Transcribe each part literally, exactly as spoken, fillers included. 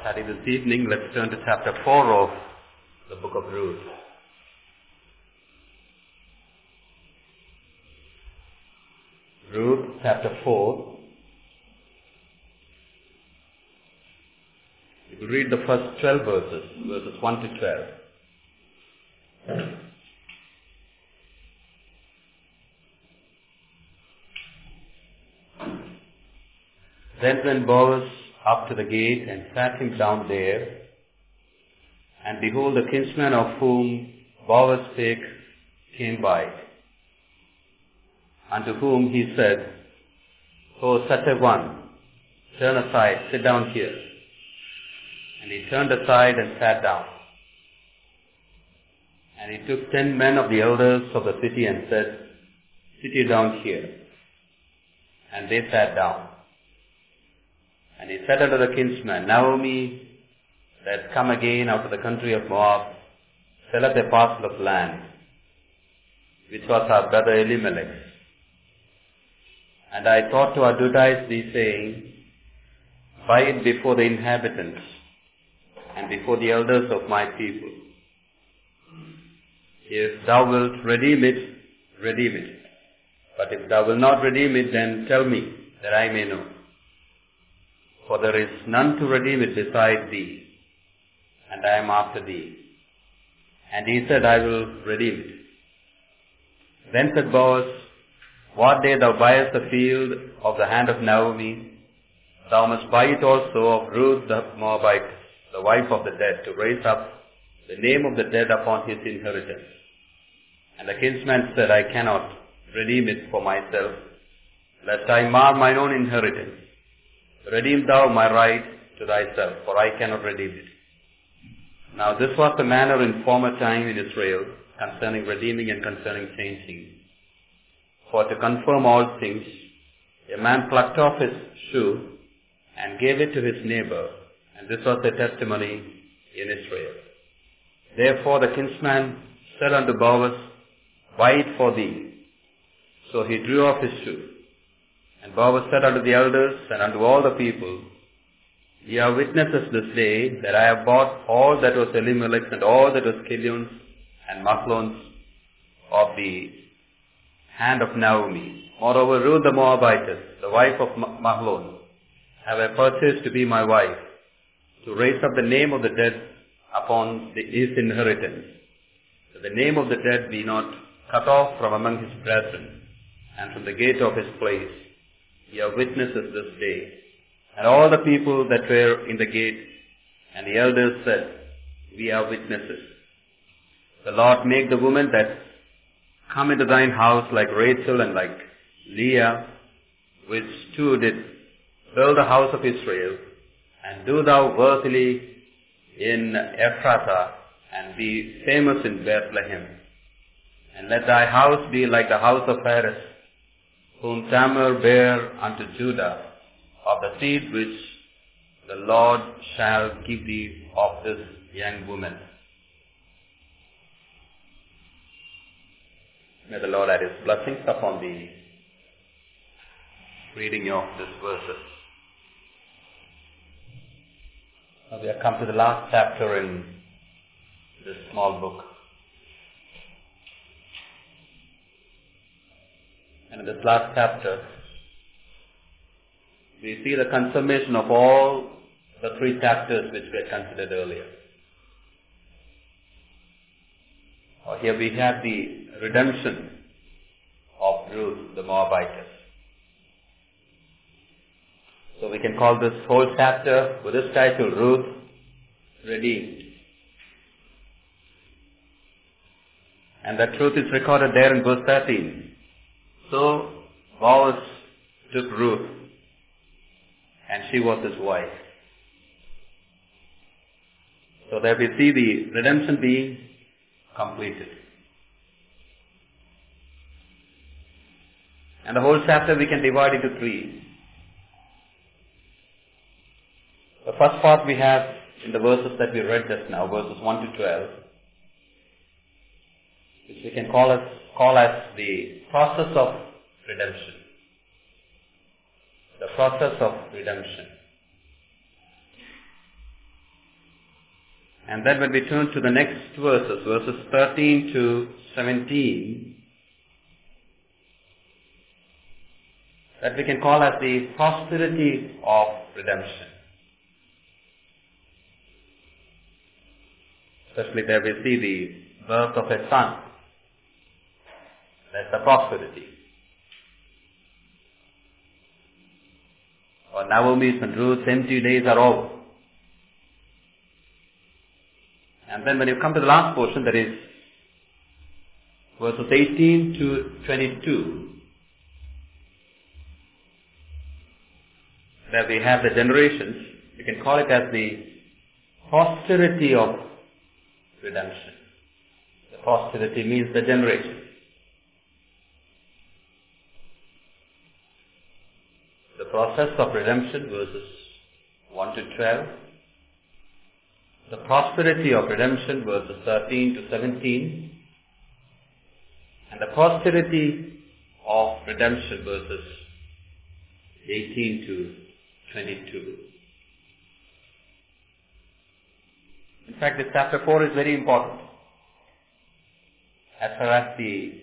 study this evening, let's turn to chapter four of the book of Ruth. Ruth, chapter four. We will read the first twelve verses, verses one to twelve. Then went Boaz up to the gate and sat him down there. And behold, the kinsman of whom Boaz spake came by, unto whom he said, O such a one, turn aside, sit down here. And he turned aside and sat down. And he took ten men of the elders of the city and said, Sit ye down here. And they sat down. And he said unto the kinsman, Naomi, that come again out of the country of Moab, selleth a parcel of land, which was our brother Elimelech's. And I thought to advertise thee, saying, Buy it before the inhabitants, and before the elders of my people. If thou wilt redeem it, redeem it. But if thou wilt not redeem it, then tell me, that I may know. For there is none to redeem it beside thee, and I am after thee. And he said, I will redeem it. Then said Boaz, What day thou buyest the field of the hand of Naomi, thou must buy it also of Ruth the Moabite, the wife of the dead, to raise up the name of the dead upon his inheritance. And the kinsman said, I cannot redeem it for myself, lest I mar mine own inheritance. Redeem thou my right to thyself, for I cannot redeem it. Now this was the manner in former time in Israel, concerning redeeming and concerning changing. For to confirm all things, a man plucked off his shoe and gave it to his neighbor, and this was the testimony in Israel. Therefore the kinsman said unto Boaz, Buy it for thee. So he drew off his shoe. And Boaz said unto the elders and unto all the people, Ye are witnesses this day that I have bought all that was Elimelech's and all that was Kilion's and Mahlon's of the hand of Naomi. Moreover, Ruth the Moabitess, the wife of Mahlon, have I purchased to be my wife, to raise up the name of the dead upon the, his inheritance, that the name of the dead be not cut off from among his brethren, and from the gate of his place. Ye are witnesses this day. And all the people that were in the gate and the elders said, We are witnesses. The Lord make the woman that come into thine house like Rachel and like Leah, which two did build the house of Israel, and do thou worthily in Ephrathah, and be famous in Bethlehem. And let thy house be like the house of Phares, whom Tamar bare unto Judah, of the seed which the Lord shall give thee of this young woman. May the Lord add his blessings upon the reading of these verses. Now we have come to the last chapter in this small book. And in this last chapter, we see the consummation of all the three chapters which we had considered earlier. Or here we have the redemption of Ruth the Moabitess. So we can call this whole chapter with this title, Ruth Redeemed. And that truth is recorded there in verse thirteen. So Boaz took Ruth, and she was his wife. So there we see the redemption being completed. And the whole chapter we can divide into three. The first part we have in the verses that we read just now, verses one to twelve, which we can call as, call as the process of redemption. The process of redemption. And then when we turn to the next verses, verses thirteen to seventeen, that we can call as the prosperity of redemption. Especially there we see the birth of a son. That's the prosperity. Or Naomi's and Ruth's empty days are over. And then when you come to the last portion, that is verses eighteen to twenty-two, there we have the generations. You can call it as the posterity of redemption. The posterity means the generation. The process of redemption, verses one to twelve. The prosperity of redemption, verses thirteen to seventeen. And the posterity of redemption, verses eighteen to twenty-two. In fact, this chapter four is very important as far as the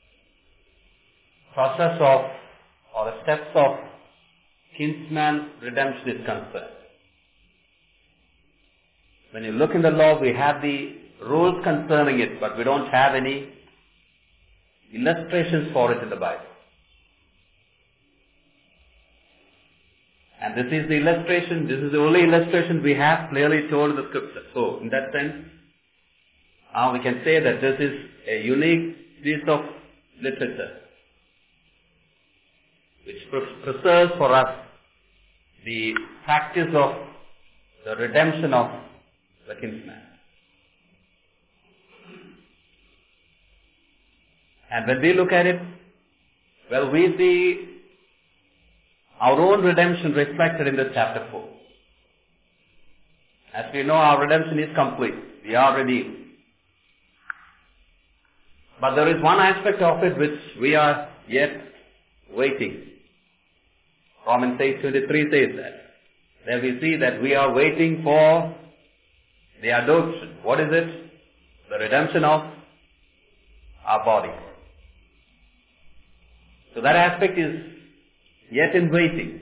process of, or the steps of kinsman redemption is concerned. When you look in the law, we have the rules concerning it, but we don't have any illustrations for it in the Bible. And this is the illustration, this is the only illustration we have clearly told in the scripture. So, in that sense, uh, we can say that this is a unique piece of literature which pre- preserves for us the practice of the redemption of the kinsman. And when we look at it, well, we see our own redemption reflected in this chapter four. As we know, our redemption is complete. We are redeemed. But there is one aspect of it which we are yet waiting. Romans eight twenty-three says that. There we see that we are waiting for the adoption. What is it? The redemption of our body. So that aspect is yet in waiting.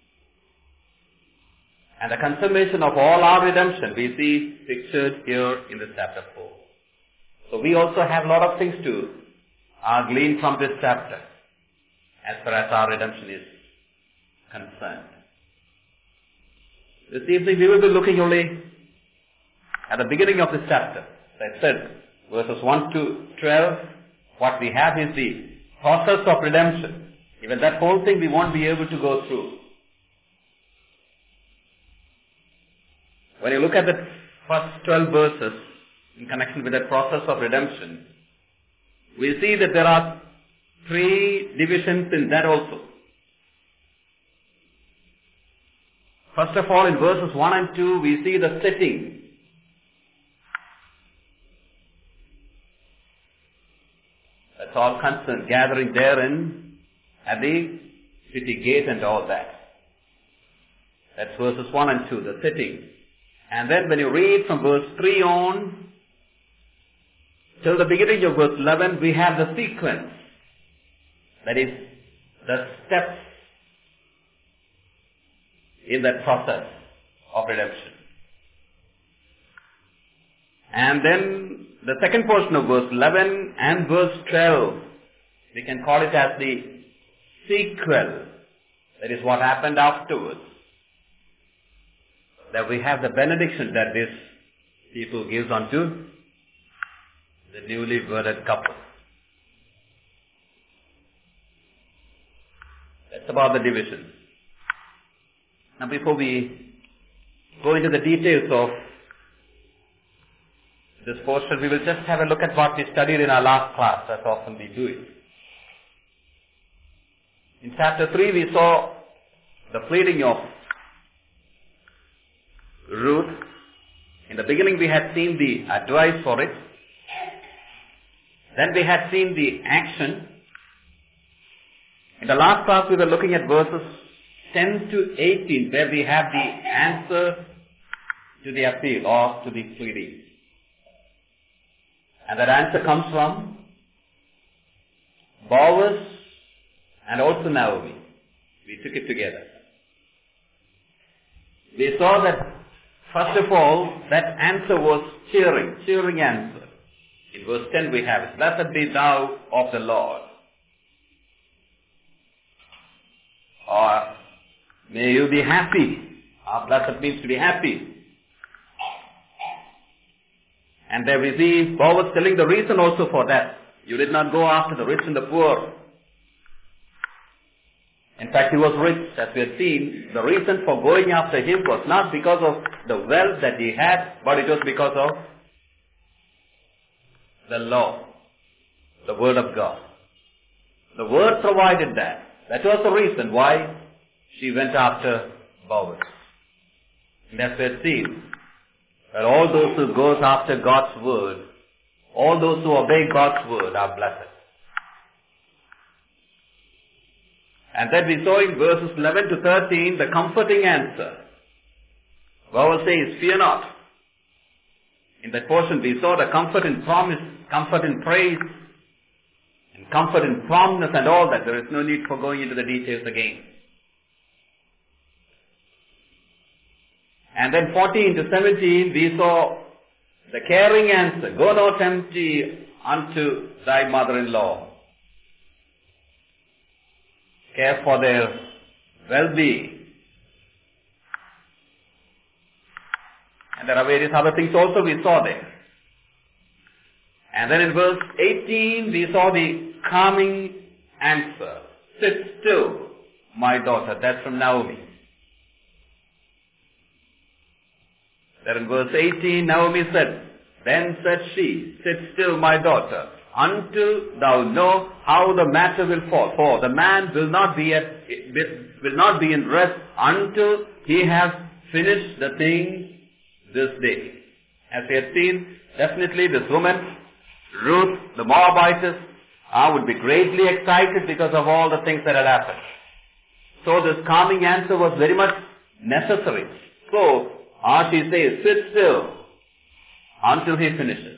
And the consummation of all our redemption we see pictured here in this chapter four. So we also have a lot of things to uh, glean from this chapter as far as our redemption is concerned. This evening we will be looking only at the beginning of this chapter. As I said, verses one to twelve, what we have is the process of redemption. Even that whole thing we won't be able to go through. When you look at the first twelve verses in connection with that process of redemption, we see that there are three divisions in that also. First of all, in verses one and two, we see the setting. That's all concerned, gathering therein at the city gate and all that. That's verses one and two, the setting. And then when you read from verse three on till the beginning of verse eleven, we have the sequence. That is, the steps in that process of redemption. And then the second portion of verse eleven and verse twelve, we can call it as the sequel. That is what happened afterwards. That we have the benediction that this people gives unto the newly wedded couple. That's about the division. Now before we go into the details of this portion, we will just have a look at what we studied in our last class, as often we do it. In chapter three, we saw the pleading of Ruth. In the beginning, we had seen the advice for it. Then we had seen the action. In the last class, we were looking at verses ten to eighteen, where we have the answer to the appeal or to the pleading. And that answer comes from Boaz and also Naomi. We took it together. We saw that, first of all, that answer was cheering, cheering answer. In verse ten we have it, blessed be thou of the Lord. Or, may you be happy. Or blessed means to be happy. And there we see Boaz telling the reason also for that. You did not go after the rich and the poor. In fact, he was rich, as we had seen. The reason for going after him was not because of the wealth that he had, but it was because of the law, the word of God. The word provided that. That was the reason why she went after Boaz. And as we had seen, that all those who goes after God's word, all those who obey God's word are blessed. And then we saw in verses eleven to thirteen the comforting answer. Boaz says, fear not. In that portion we saw the comfort in promise, comfort in praise, and comfort in promptness and all that. There is no need for going into the details again. And then fourteen to seventeen we saw the caring answer. Go not empty unto thy mother-in-law. Care for their well-being. And there are various other things also we saw there. And then in verse eighteen we saw the calming answer. Sit still, my daughter. That's from Naomi. There in verse eighteen Naomi said, then said she, sit still, my daughter, until thou know how the matter will fall. For the man will not be at, will not be in rest until he has finished the thing this day. As we have seen, definitely this woman, Ruth, the Moabitess, uh, would be greatly excited because of all the things that had happened. So this calming answer was very much necessary. So, uh, she says, sit still until he finishes.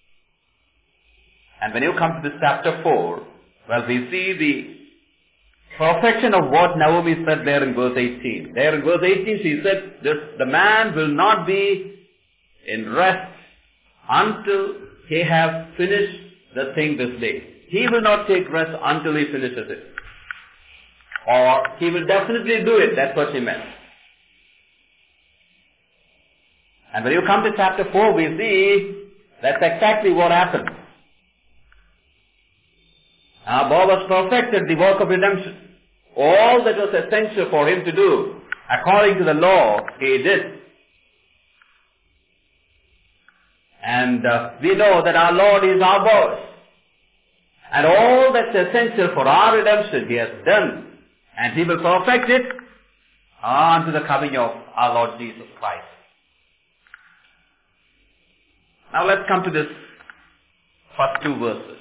And when you come to this chapter four, well, we see the perfection of what Naomi said there in verse eighteen. There in verse eighteen she said, this, the man will not be in rest until he has finished the thing this day. He will not take rest until he finishes it. Or he will definitely do it. That's what she meant. And when you come to chapter four, we see that's exactly what happened. Now, Boaz perfected the work of redemption. All that was essential for him to do, according to the law, he did. And uh, we know that our Lord is our boss. And all that's essential for our redemption, he has done. And he will perfect it unto the coming of our Lord Jesus Christ. Now let's come to this first two verses.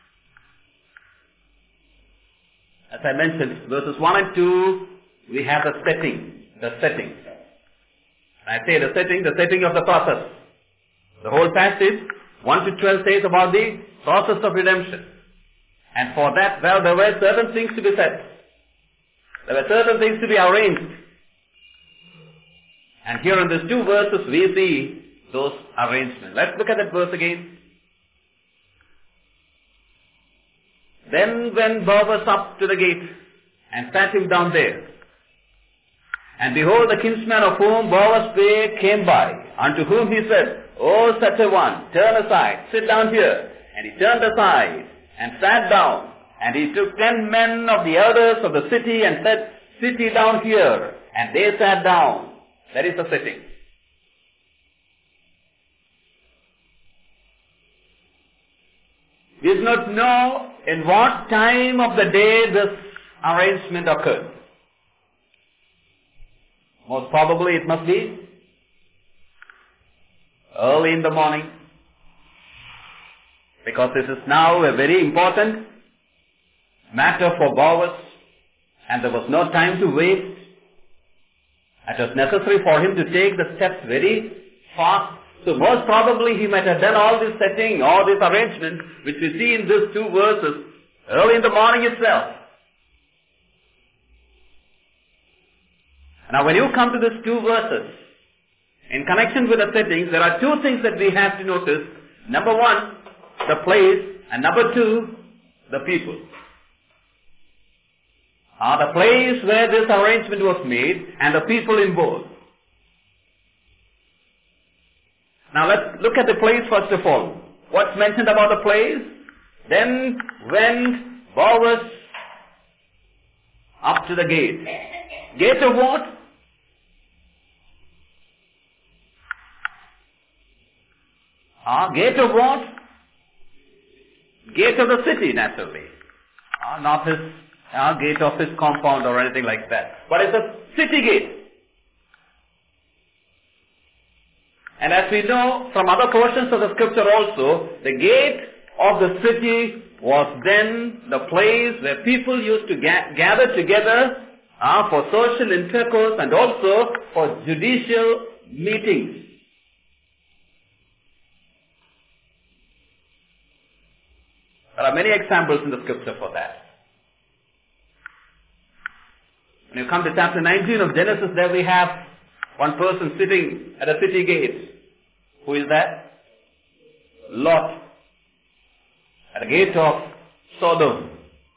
As I mentioned, verses one and two, we have the setting, the setting. I say the setting, the setting of the process. The whole passage, one to twelve, says about the process of redemption. And for that, well, there were certain things to be said. There were certain things to be arranged. And here in these two verses, we see those arrangements. Let's look at that verse again. Then went Boaz up to the gate and sat him down there. And behold, the kinsman of whom Boaz spake came by, unto whom he said, O such a one, turn aside, sit down here. And he turned aside and sat down. And he took ten men of the elders of the city and said, sit ye down here. And they sat down. That is the sitting. We do not know in what time of the day this arrangement occurred. Most probably it must be early in the morning, because this is now a very important matter for Boaz, and there was no time to waste. It was necessary for him to take the steps very fast. So most probably he might have done all this setting, all this arrangement, which we see in these two verses, early in the morning itself. Now when you come to these two verses, in connection with the settings, there are two things that we have to notice. Number one, the place, and number two, the people. Uh, the place where this arrangement was made and the people involved. Now let's look at the place first of all. What's mentioned about the place? Then went Boaz up to the gate. Gate of what? Ah, gate of what? Gate of the city, naturally. Ah, not his ah, gate of his compound or anything like that. But it's a city gate. And as we know from other portions of the scripture also, the gate of the city was then the place where people used to ga- gather together uh, for social intercourse and also for judicial meetings. There are many examples in the scripture for that. When you come to chapter nineteen of Genesis, there we have one person sitting at a city gate. Who is that? Lot. At the gate of Sodom.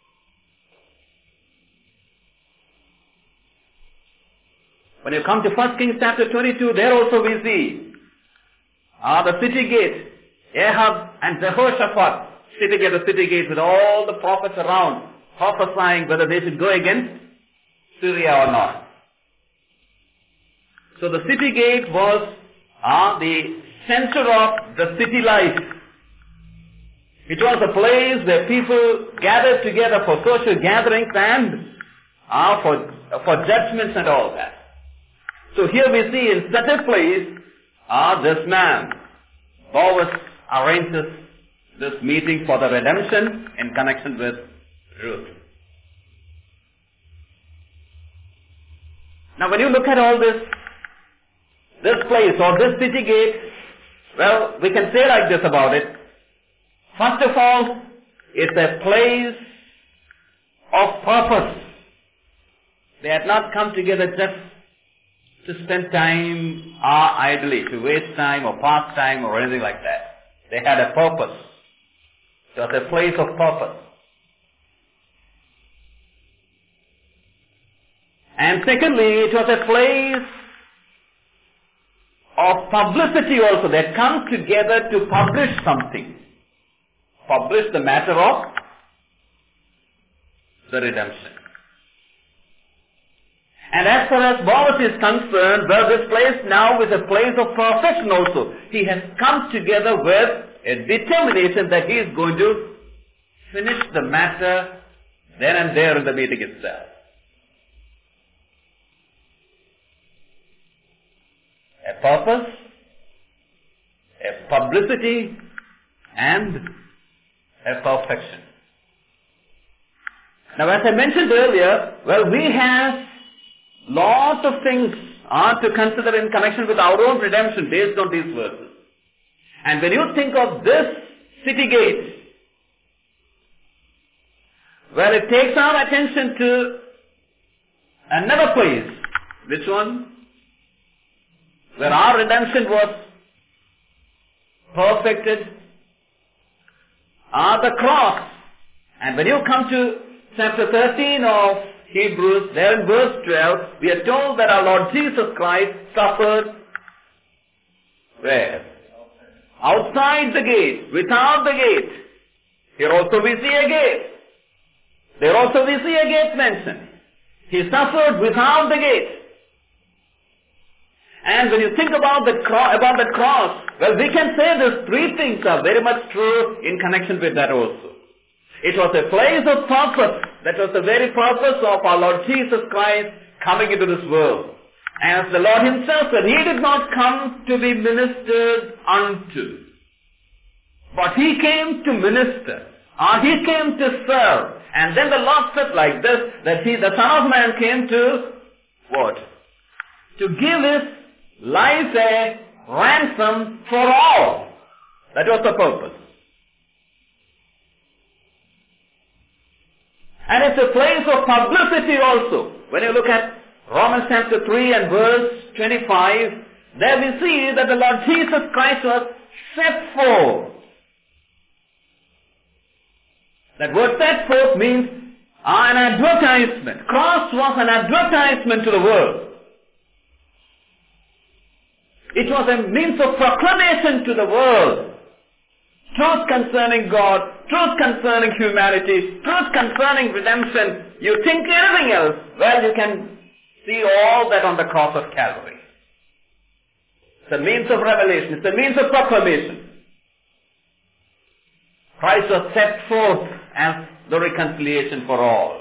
When you come to First Kings chapter twenty-two, there also we see ah, the city gate, Ahab and Jehoshaphat sitting at the city gate with all the prophets around, prophesying whether they should go against Syria or not. So the city gate was ah, the center of the city life. It was a place where people gathered together for social gatherings and ah, for, for judgments and all that. So here we see in such a place, ah, this man, Boaz, arranges this meeting for the redemption in connection with Ruth. Now when you look at all this, this place or this city gate, well, we can say like this about it. First of all, it's a place of purpose. They had not come together just to spend time uh, idly, to waste time or pass time or anything like that. They had a purpose. It was a place of purpose. And secondly, it was a place of publicity also. They had come together to publish something. Publish the matter of the redemption. And as far as Boaz is concerned, well, this place now is a place of perfection also. He has come together with a determination that he is going to finish the matter then and there in the meeting itself. A purpose, a publicity, and a perfection. Now as I mentioned earlier, well, we have lots of things are to consider in connection with our own redemption based on these verses. And when you think of this city gate, well, it takes our attention to another place. Which one? Where our redemption was perfected, are the cross. And when you come to chapter thirteen of Hebrews, there in verse twelve, we are told that our Lord Jesus Christ suffered where? Outside the gate, without the gate. Here also we see a gate. There also we see a gate mentioned. He suffered without the gate. And when you think about the, cro- about the cross, well, we can say these three things are very much true in connection with that also. It was a place of purpose. That was the very purpose of our Lord Jesus Christ coming into this world. As the Lord himself said, he did not come to be ministered unto, but he came to minister. Or he came to serve. And then the Lord said like this, that he, the Son of Man, came to what? To give his life a ransom for all. That was the purpose. And it's a place of publicity also. When you look at Romans chapter three and verse twenty-five, there we see that the Lord Jesus Christ was set forth. That word set forth means uh, an advertisement. Cross was an advertisement to the world. It was a means of proclamation to the world. Truth concerning God, truth concerning humanity, truth concerning redemption. You think anything else, well, you can see all that on the cross of Calvary. It's a means of revelation. It's a means of proclamation. Christ was set forth as the reconciliation for all.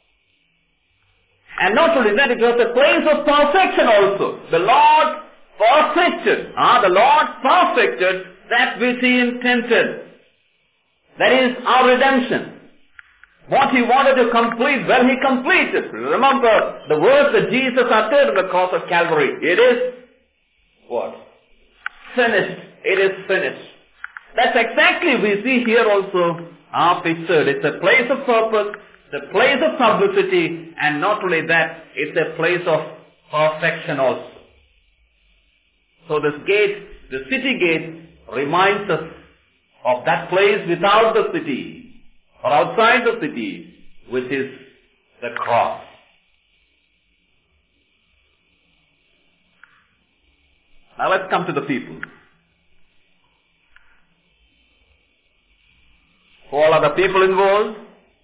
And not only that, it was a place of perfection also. The Lord perfected, ah, the Lord perfected that which He intended. That is our redemption. What He wanted to complete, well, He completed. Remember the words that Jesus uttered on the cross of Calvary. It is what? Finished. It is finished. That's exactly we see here also our picture. It's a place of purpose, it's a place of publicity, and not only that, it's a place of perfection also. So this gate, the city gate, reminds us of that place without the city, or outside the city, which is the cross. Now let's come to the people. Who all are the people involved?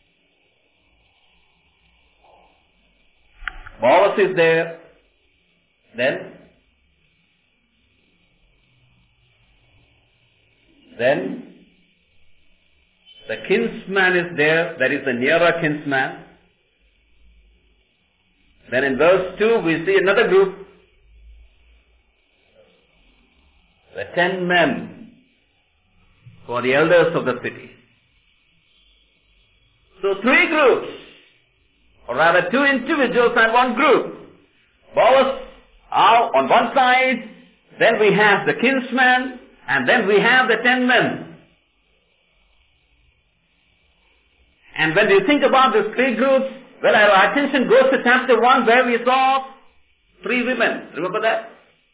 Boaz is there. Then, then the kinsman is there. That is the nearer kinsman. Then in verse two we see another group. The ten men who are the elders of the city. So three groups, or rather two individuals and one group. Boaz are on one side, then we have the kinsman, and then we have the ten men. And when we think about these three groups, well, our attention goes to chapter one where we saw three women. Remember that?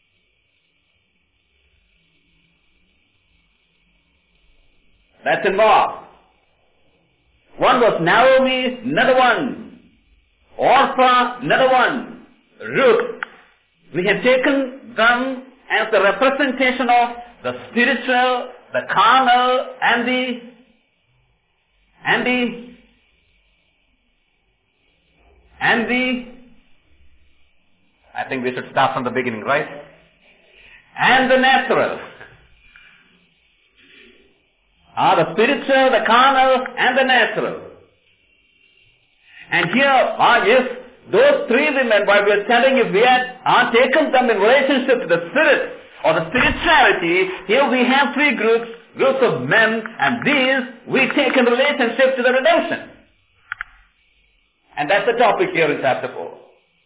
That's in Moab. One was Naomi, another one Orpah, another one Ruth. We have taken them as the representation of the spiritual, the carnal, and the and the and the I think we should start from the beginning, right? And the natural. Ah, the spiritual, the carnal, and the natural. And here, ah, yes, those three women, what we are telling, if we had ah, taken them in relationship to the spirit or the spirituality, here we have three groups, groups of men, and these we take in relationship to the redemption. And that's the topic here in chapter four.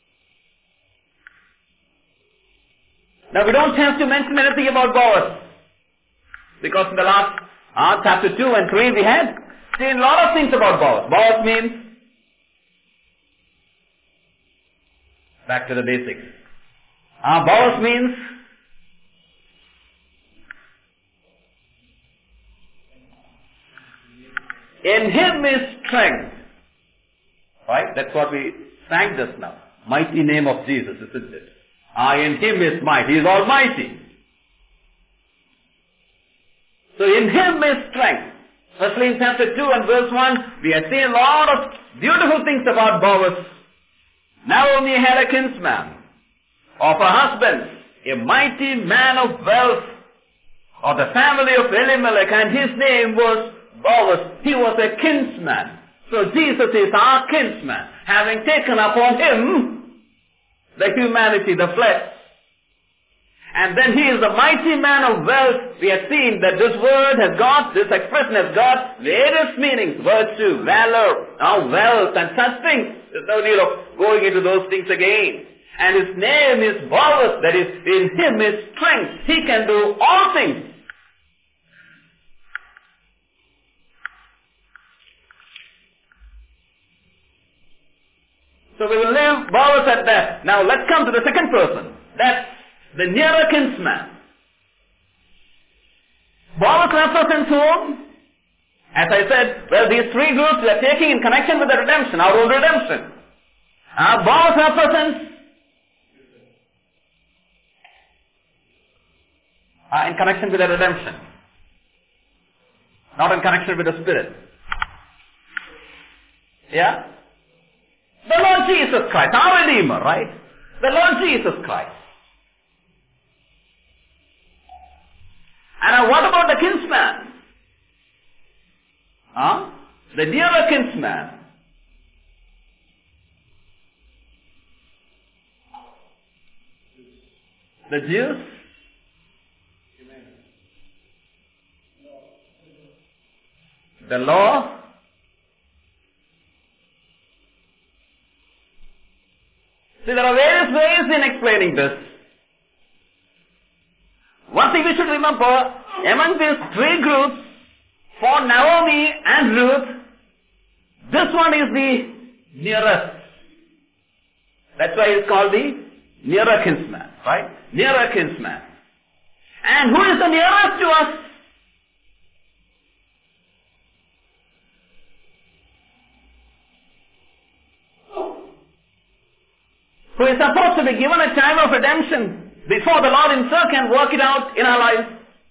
Now we don't have to mention anything about Boaz, because in the last Ah, chapter two and three we had seen a lot of things about Boaz. Boaz means, back to the basics. Ah, Boaz means in Him is strength. Right? That's what we sang just now. Mighty name of Jesus, isn't it? Ah, in Him is might. He is almighty. So in Him is strength. Firstly in chapter two and verse one, we have seen a lot of beautiful things about Boaz. Naomi had a kinsman of her husband, a mighty man of wealth of the family of Elimelech, and his name was Boaz. He was a kinsman. So Jesus is our kinsman, having taken upon Him the humanity, the flesh. And then He is the mighty man of wealth. We have seen that this word has got, this expression has got various meanings. Virtue, valor, now wealth and such things. There's no need of going into those things again. And his name is Bowers, that is, in him is strength. He can do all things. So we will leave Bowers at that. Now let's come to the second person. That's the nearer kinsman. Bowers represents whom? As I said, well, these three groups we are taking in connection with the redemption, our own redemption. Uh, Bowers represents uh, in connection with the redemption, not in connection with the Spirit. Yeah? The Lord Jesus Christ, our Redeemer, right? The Lord Jesus Christ. And uh, what about the kinsman? Huh? The nearer kinsman. The Jews? The law? See, there are various ways in explaining this. One thing we should remember, among these three groups, for Naomi and Ruth, this one is the nearest. That's why it's called the nearer kinsman, right? Nearer kinsman. And who is the nearest to us? Who is supposed to be given a time of redemption before the Lord himself can work it out in our lives.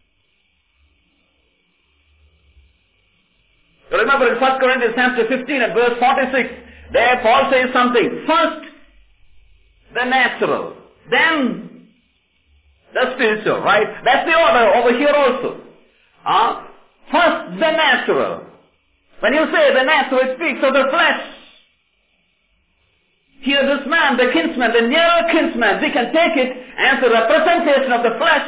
You remember in First Corinthians chapter fifteen and verse forty-six, there Paul says something. First, the natural. Then, the spiritual, right? That's the order over here also. Uh, first, the natural. When you say the natural, it speaks of the flesh. Here this man, the kinsman, the nearer kinsman, we can take it as a representation of the flesh.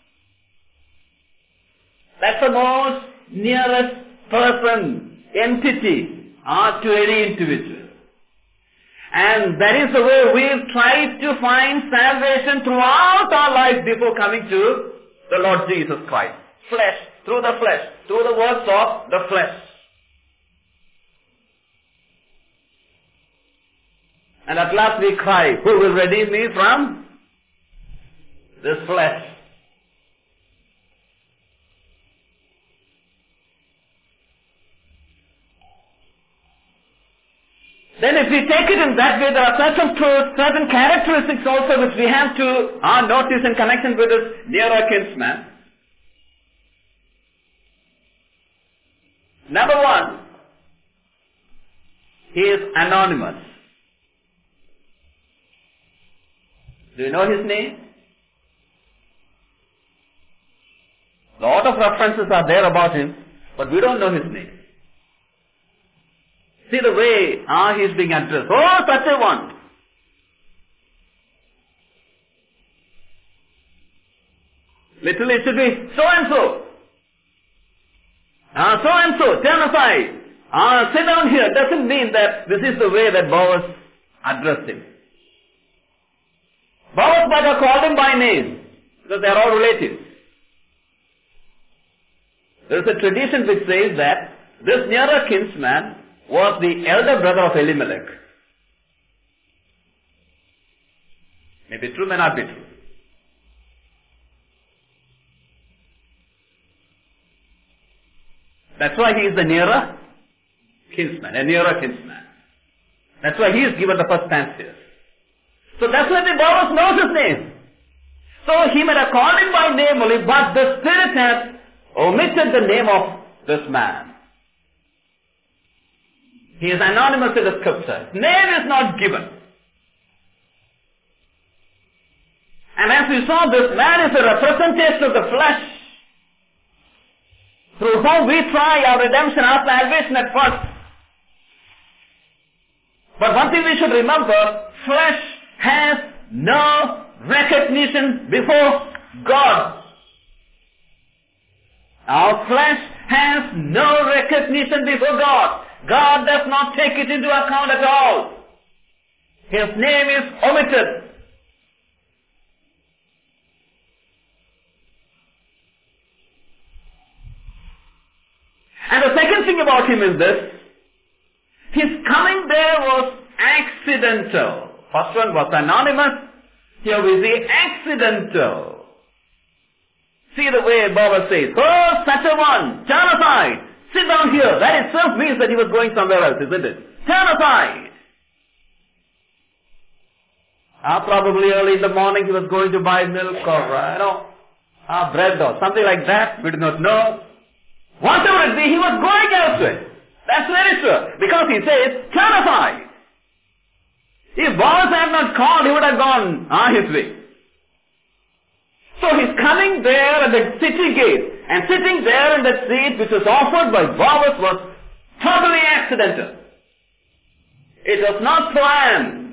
That's the most nearest person, entity, uh, to any individual. And that is the way we've tried to find salvation throughout our life before coming to the Lord Jesus Christ. Flesh, through the flesh, through the works of the flesh. And at last we cry, who will redeem me from this flesh? Then if we take it in that way, there are certain truths, certain characteristics also which we have to uh, notice in connection with this nearer kinsman. Number one, he is anonymous. Do you know his name? A lot of references are there about him, but we don't know his name. See the way ah, he is being addressed. Oh, such a one. Literally it should be so and so. Ah, so and so, turn aside. Ah, sit down here. Doesn't mean that this is the way that Boaz addressed him. Boaz might have called him by name, because they are all relatives. There is a tradition which says that this nearer kinsman was the elder brother of Elimelech. May be true, may not be true. That's why he is the nearer kinsman, a nearer kinsman. That's why he is given the first chance here. So definitely Boaz knows his name. So he might have called him by name only, but the Spirit has omitted the name of this man. He is anonymous in the scripture. His name is not given. And as we saw, this man is a representation of the flesh, through whom we try our redemption, our salvation at first. But one thing we should remember, flesh has no recognition before God. Our flesh has no recognition before God. God does not take it into account at all. His name is omitted. interesting about him is this. His coming there was accidental. First one was anonymous. Here we see accidental. See the way Baba says, oh, such a one, turn aside, sit down here. That itself means that he was going somewhere else, isn't it? Turn aside. Ah, probably early in the morning he was going to buy milk or, uh, you know, ah, bread or something like that. We do not know. Whatever it be, he was going elsewhere. That's very sure. Because he says, turn aside. If Boaz had not called, he would have gone ah, his way. So he's coming there at the city gate. And sitting there in the seat which was offered by Boaz was totally accidental. It was not planned.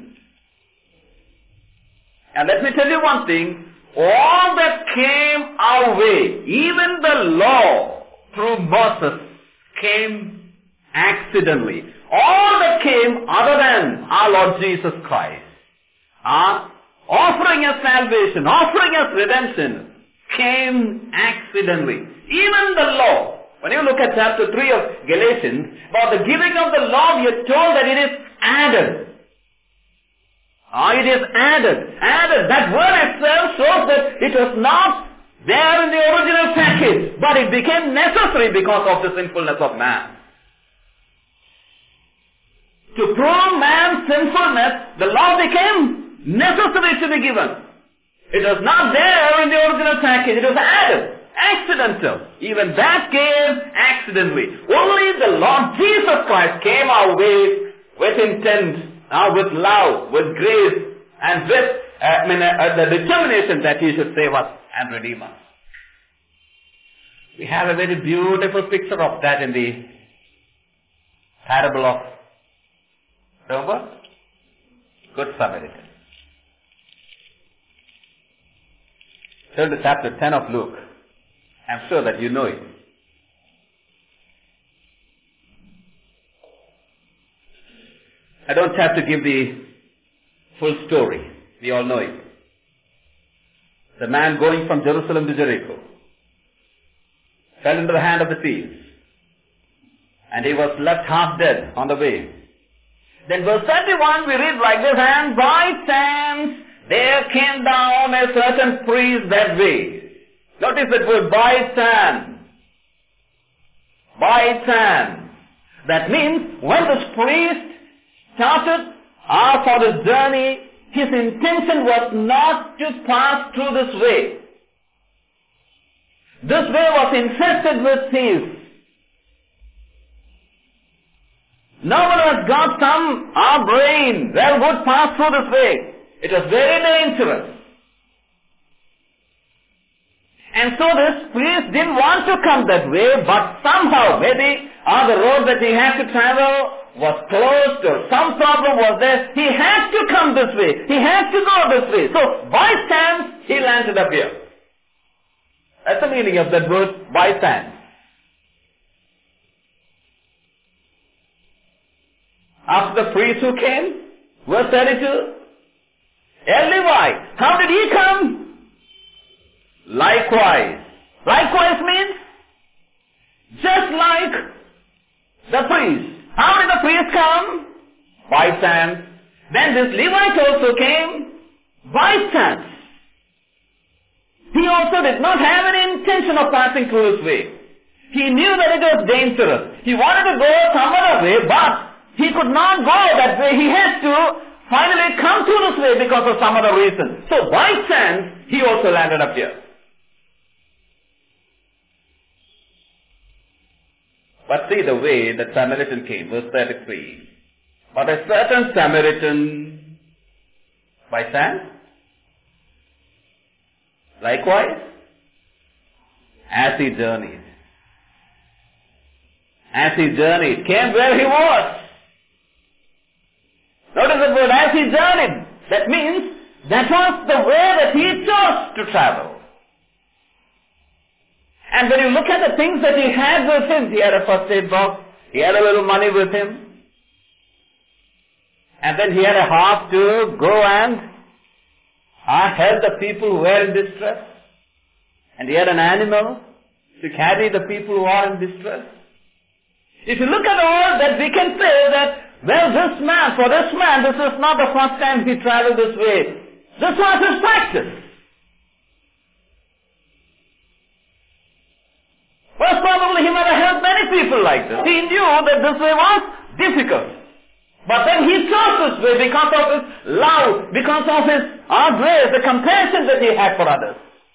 And let me tell you one thing. All that came our way, even the law through Moses, came accidentally. All that came other than our Lord Jesus Christ, our offering us salvation, offering us redemption, came accidentally. Even the law. When you look at chapter three of Galatians, about the giving of the law, we are told that it is added. Ah, it is added. Added. That word itself shows that it was not there in the original package, but it became necessary because of the sinfulness of man. To prove man's sinfulness, the law became necessary to be given. It was not there in the original package. It was added. Accidental. Even that came accidentally. Only the Lord Jesus Christ came our way with intent, uh, with love, with grace, and with uh, I mean, uh, the determination that He should save us and redeem us. We have a very beautiful picture of that in the parable of, remember? Good Samaritan. Turn to chapter ten of Luke. I'm sure that you know it. I don't have to give the full story. We all know it. The man going from Jerusalem to Jericho fell into the hand of the thieves, and he was left half dead on the way. Then verse thirty-one we read like this, and by chance there came down a certain priest that way. Notice that word, by chance. By chance. That means when this priest started uh, for this journey, his intention was not to pass through this way. This way was infested with thieves. No one has got some uh, brain that would pass through this way. It was very dangerous. And so this priest didn't want to come that way, but somehow, maybe uh, the road that he had to travel was closed or some problem was there. He had to come this way. He had to go this way. So by chance, he landed up here. That's the meaning of that word, by chance. After the priest who came, verse thirty-two, a Levite, how did he come? Likewise. Likewise means just like the priest. How did the priest come? By chance. Then this Levite also came by chance. He also did not have any intention of passing through this way. He knew that it was dangerous. He wanted to go some other way, but he could not go that way. He had to finally come through this way because of some other reason. So by chance, he also landed up here. But see the way that Samaritan came, verse thirty-three. But a certain Samaritan, by chance, likewise, as he journeyed, as he journeyed, came where he was. Notice the word, as he journeyed. That means that was the way that he chose to travel. And when you look at the things that he had with him, he had a first aid box, he had a little money with him, and then he had a horse to go and uh, help the people who were in distress, and he had an animal to carry the people who are in distress. If you look at all that, we can say that, well, this man, for this man, this is not the first time he traveled this way. This was his practice. Well, probably he might have helped many people like this. He knew that this way was difficult. But then he chose this way because of his love, because of his our grace, the compassion that he had for others.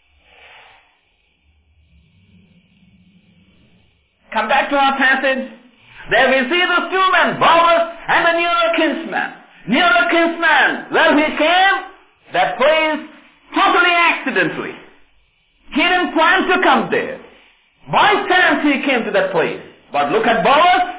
Come back to our passage. There we see the two men, Boaz and the Nero kinsman. Nero kinsman, well, he came that place totally accidentally. He didn't plan to come there. By chance he came to that place. But look at Boaz.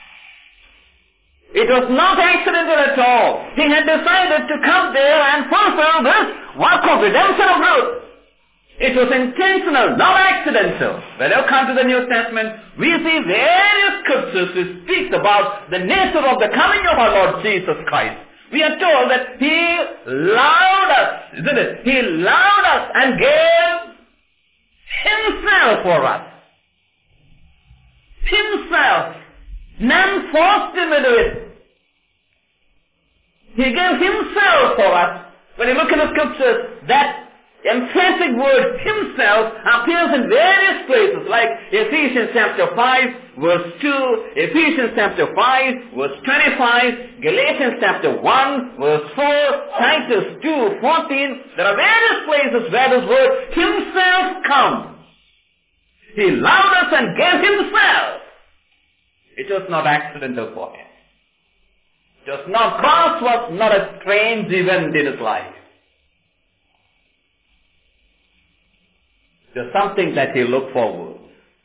It was not accidental at all. He had decided to come there and fulfill this work of redemption of Ruth. It was intentional, not accidental. When you come to the New Testament, we see various scriptures which speak about the nature of the coming of our Lord Jesus Christ. We are told that He loved us, isn't it? He loved us and gave Himself for us. Himself. None forced Him into it. He gave Himself for us. When you look in the scriptures, that emphatic word Himself appears in various places, like Ephesians chapter five, verse two, Ephesians chapter five, verse twenty-five, Galatians chapter one, verse four, Titus two, fourteen. There are various places where this word Himself comes. He loved us and gave Himself. It was not accidental for Him. It was not, cross was not a strange event in His life. There's something that He looked forward.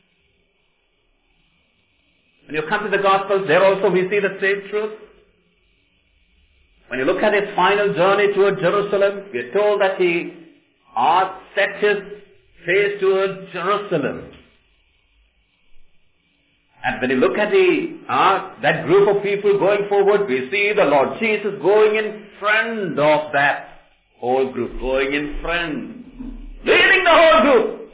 When you come to the Gospels, there also we see the same truth. When you look at His final journey toward Jerusalem, we are told that He uh, set His face toward Jerusalem. And when you look at the uh, that group of people going forward, we see the Lord Jesus going in front of that whole group, going in front, leading the whole group.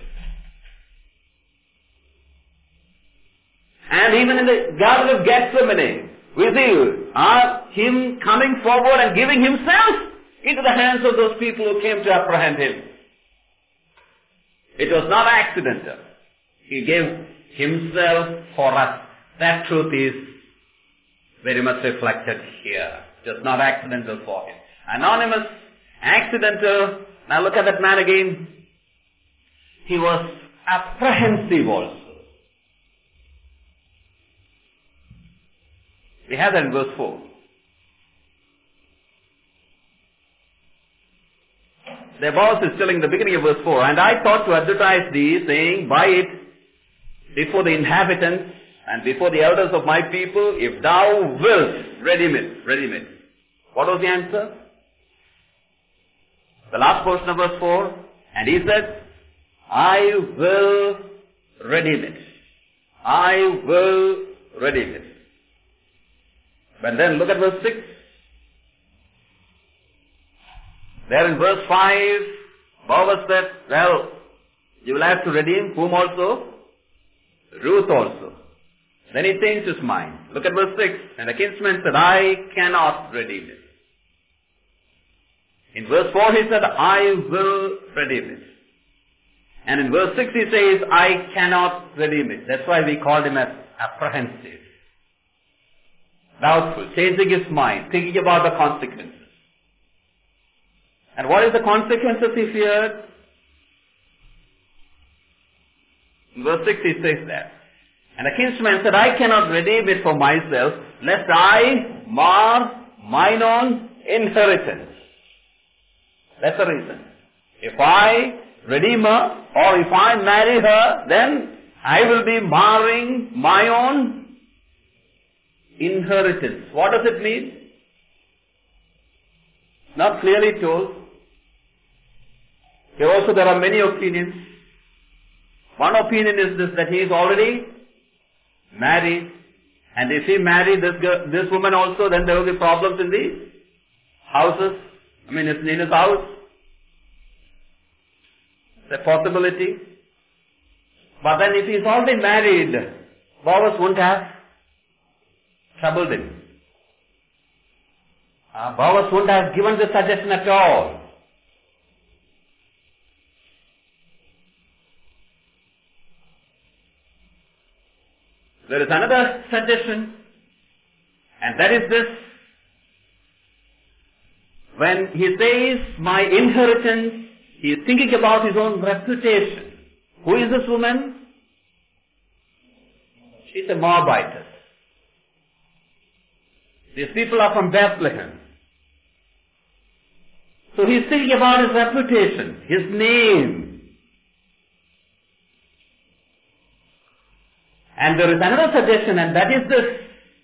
And even in the Garden of Gethsemane, we see uh, Him coming forward and giving Himself into the hands of those people who came to apprehend Him. It was not accidental. He gave Himself for us. That truth is very much reflected here. It was not accidental for Him. Anonymous, accidental. Now look at that man again. He was apprehensive also. We have that in verse four. The boss is telling the beginning of verse four, and I thought to advertise thee, saying, buy it before the inhabitants and before the elders of my people, if thou wilt, redeem it, redeem it. What was the answer? The last portion of verse four, and he said, I will redeem it. I will redeem it. But then look at verse six. There in verse five, Boaz said, well, you will have to redeem whom also? Ruth also. Then he changed his mind. Look at verse six. And the kinsman said, I cannot redeem it. In verse four he said, I will redeem it. And in verse six he says, I cannot redeem it. That's why we called him as apprehensive. Doubtful, changing his mind, thinking about the consequences. And what is the consequences he feared? In verse six he says that. And the kinsman said, I cannot redeem it for myself, lest I mar mine own inheritance. That's the reason. If I redeem her, or if I marry her, then I will be marring my own inheritance. What does it mean? Not clearly told. Here also there are many opinions. One opinion is this, that he is already married, and if he marry this girl, this woman also, then there will be problems in the houses. I mean, it's in his house. It's a possibility. But then if he is already married, Boaz won't have troubled him. Uh, Boaz wouldn't have given this suggestion at all. There is another suggestion, and that is this. When he says, my inheritance, he is thinking about his own reputation. Who is this woman? She's a Moabitess. These people are from Bethlehem. So he's thinking about his reputation, his name. And there is another suggestion, and that is this.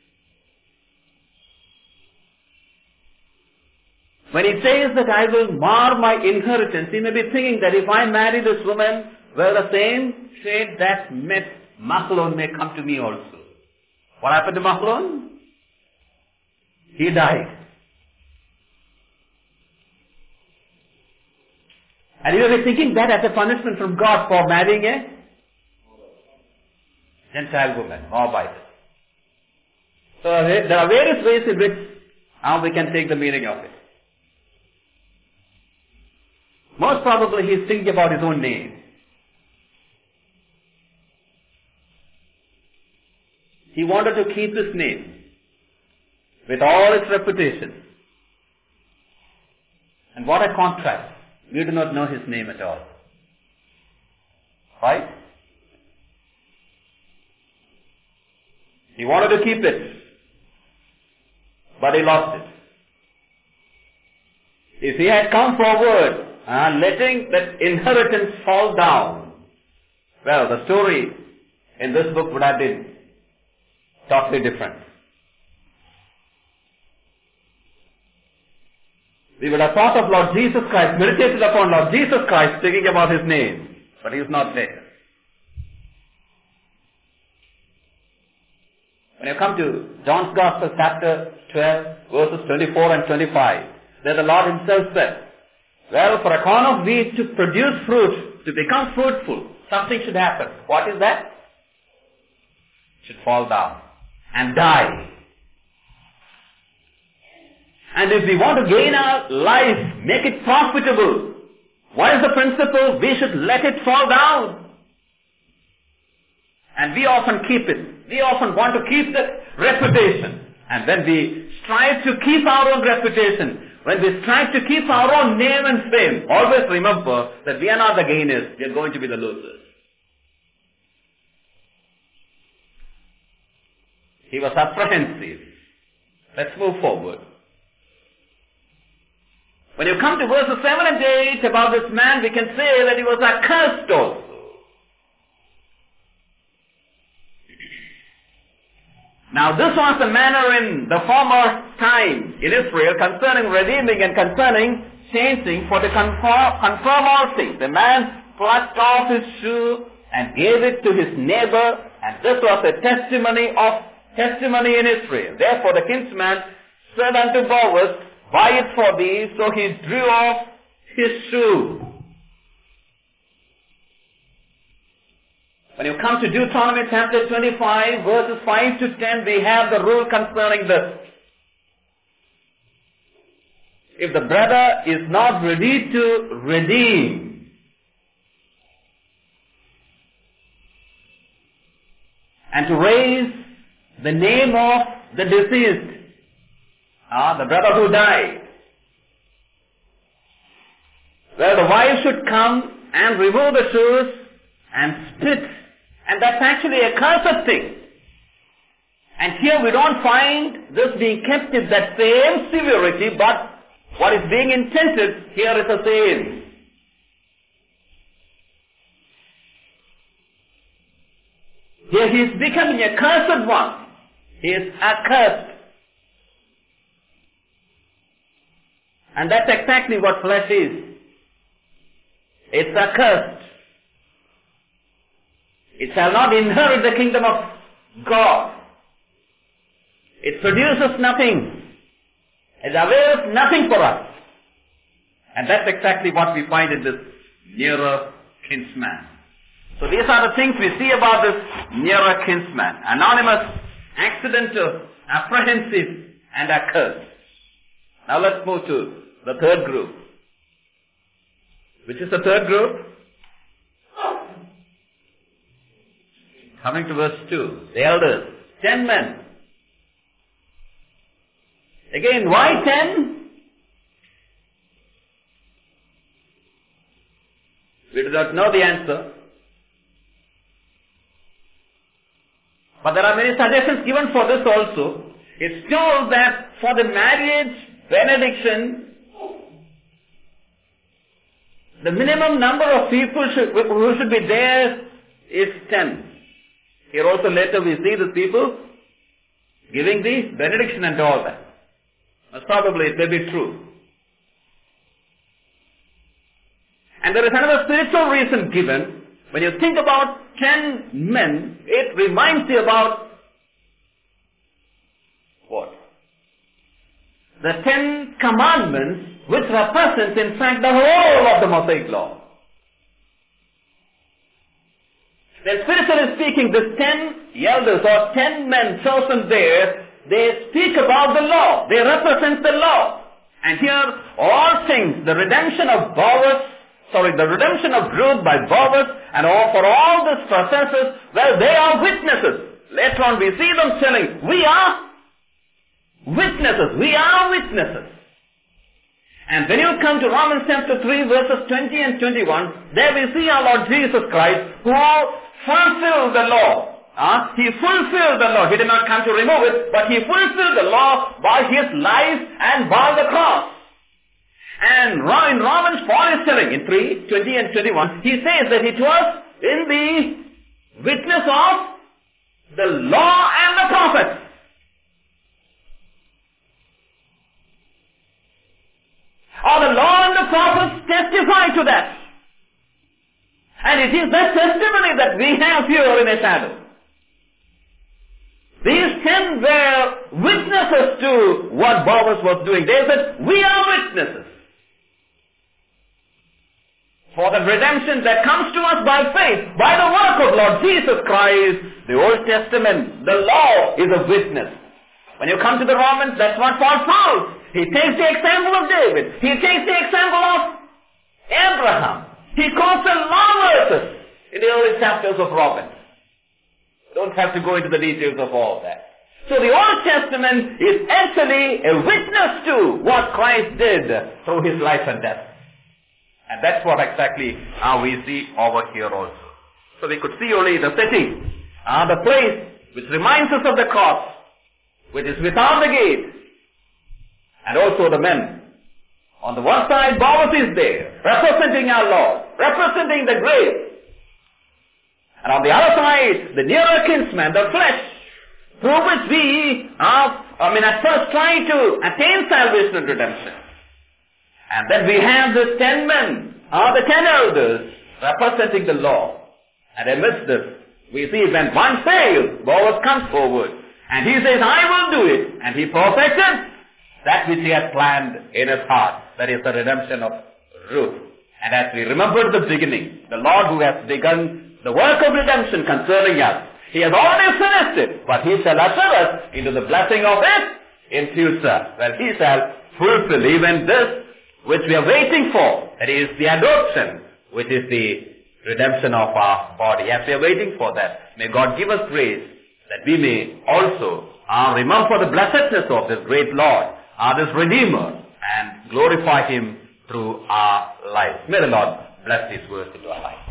When he says that I will mar my inheritance, he may be thinking that if I marry this woman, well, the same fate that met Mahlon may come to me also. What happened to Mahlon? He died. And you may be thinking that as a punishment from God for marrying a Gentile woman, Moabite. So there are various ways in which how we can take the meaning of it. Most probably he is thinking about his own name. He wanted to keep his name with all its reputation. And what a contrast. We do not know his name at all. Right? He wanted to keep it, but he lost it. If he had come forward, uh, letting that inheritance fall down, well, the story in this book would have been totally different. We would have thought of Lord Jesus Christ, meditated upon Lord Jesus Christ, thinking about his name, but he is not there. When you come to John's Gospel, chapter twelve, verses twenty-four and twenty-five, there the Lord himself said, well, for a corn of wheat to produce fruit, to become fruitful, something should happen. What is that? It should fall down and die. And if we want to gain our life, make it profitable, what is the principle? We should let it fall down. And we often keep it. We often want to keep the reputation. And when we strive to keep our own reputation, when we strive to keep our own name and fame, always remember that we are not the gainers, we are going to be the losers. He was apprehensive. Let's move forward. When you come to verses seven and eight about this man, we can say that he was accursed also. Now this was the manner in the former time in Israel concerning redeeming and concerning changing for to confirm, confirm all things. The man plucked off his shoe and gave it to his neighbor, and this was a testimony of testimony in Israel. Therefore the kinsman said unto Boaz, buy it for thee. So he drew off his shoe. When you come to Deuteronomy chapter twenty-five, verses five to ten, we have the rule concerning this. If the brother is not ready to redeem, and to raise the name of the deceased, ah, the brother who died, well, the wife should come and remove the shoes and spit. And that's actually a cursed thing. And here we don't find this being kept in that same severity, but what is being intended here is the same. Here he is becoming a cursed one. He is accursed. And that's exactly what flesh is. It's accursed. It shall not inherit the kingdom of God. It produces nothing. It avails nothing for us. And that's exactly what we find in this nearer kinsman. So these are the things we see about this nearer kinsman. Anonymous, accidental apprehensive and accursed. Now let's move to the third group. Which is the third group? Coming to verse two. The elders. Ten men. Again, why ten? We do not know the answer. But there are many suggestions given for this also. It's told that for the marriage benediction, the minimum number of people should, who should be there is ten. Here also later we see the people giving the benediction and all that. Most probably it may be true. And there is another spiritual reason given. When you think about ten men, it reminds you about what? The Ten Commandments, which represents in fact the whole of the Mosaic Law. Then spiritually speaking, these ten elders or ten men chosen there, they speak about the law. They represent the law. And here, all things, the redemption of Boaz, sorry, the redemption of Ruth by Boaz, and all, for all these processes, well, they are witnesses. Later on we see them telling, we are witnesses. We are witnesses. And when you come to Romans chapter three, verses twenty and twenty-one, there we see our Lord Jesus Christ, who fulfilled the law. Uh, he fulfilled the law. He did not come to remove it, but he fulfilled the law by his life and by the cross. And in Romans, Paul is telling in three, twenty and twenty-one, he says that it was in the witness of the law and the prophets. Or the law and the prophets testify to that. And it is that testimony that we have here in a shadow. These ten were witnesses to what Boaz was doing. They said, we are witnesses for the redemption that comes to us by faith, by the work of Lord Jesus Christ. The Old Testament, the law is a witness. When you come to the Romans, that's what Paul calls. He takes the example of David. He takes the example of Abraham. He quotes the law verses in the early chapters of Romans. Don't have to go into the details of all that. So the Old Testament is actually a witness to what Christ did through his life and death. And that's what exactly uh, we see over here also. So we could see only the setting, uh, the place which reminds us of the cross, which is without the gate, and also the men. On the one side, Boaz is there, representing our Lord, representing the grave. And on the other side, the nearer kinsman, the flesh, through which we are, I mean, at first trying to attain salvation and redemption. And then we have the ten men, or the ten elders, representing the law. And amidst this, we see when one fails, Boaz comes forward. And he says, I will do it. And he perfected that which he had planned in his heart. That is the redemption of Ruth. And as we remember at the beginning, the Lord who has begun the work of redemption concerning us, he has already finished it, but he shall usher us into the blessing of it in future, where he shall fulfill even this which we are waiting for. That is the adoption, which is the redemption of our body. As we are waiting for that, may God give us grace that we may also uh, remember the blessedness of this great Lord, uh, this Redeemer, and glorify him through our lives. May the Lord bless these words into our lives.